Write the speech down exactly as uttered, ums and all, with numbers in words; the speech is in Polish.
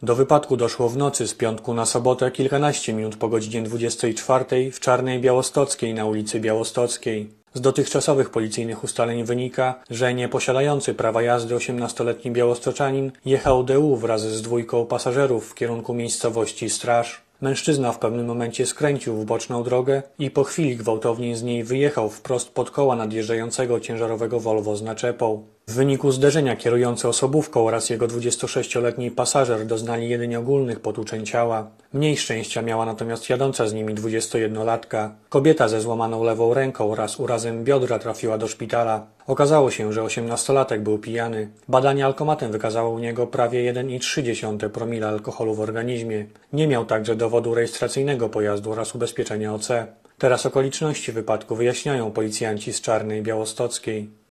Do wypadku doszło w nocy z piątku na sobotę kilkanaście minut po godzinie dwudziestej czwartej w Czarnej Białostockiej na ulicy Białostockiej. Z dotychczasowych policyjnych ustaleń wynika, że nieposiadający prawa jazdy osiemnastoletni białostoczanin jechał D U wraz z dwójką pasażerów w kierunku miejscowości Straż. Mężczyzna w pewnym momencie skręcił w boczną drogę i po chwili gwałtownie z niej wyjechał wprost pod koła nadjeżdżającego ciężarowego Volvo z naczepą. W wyniku zderzenia kierujący osobówką oraz jego dwudziestosześcioletni pasażer doznali jedynie ogólnych potłuczeń ciała. Mniej szczęścia miała natomiast jadąca z nimi dwudziestojednolatka. Kobieta ze złamaną lewą ręką oraz urazem biodra trafiła do szpitala. Okazało się, że osiemnastolatek był pijany. Badanie alkomatem wykazało u niego prawie jeden i trzy dziesiąte promila alkoholu w organizmie. Nie miał także dowodu rejestracyjnego pojazdu oraz ubezpieczenia O C. Teraz okoliczności wypadku wyjaśniają policjanci z Czarnej Białostockiej.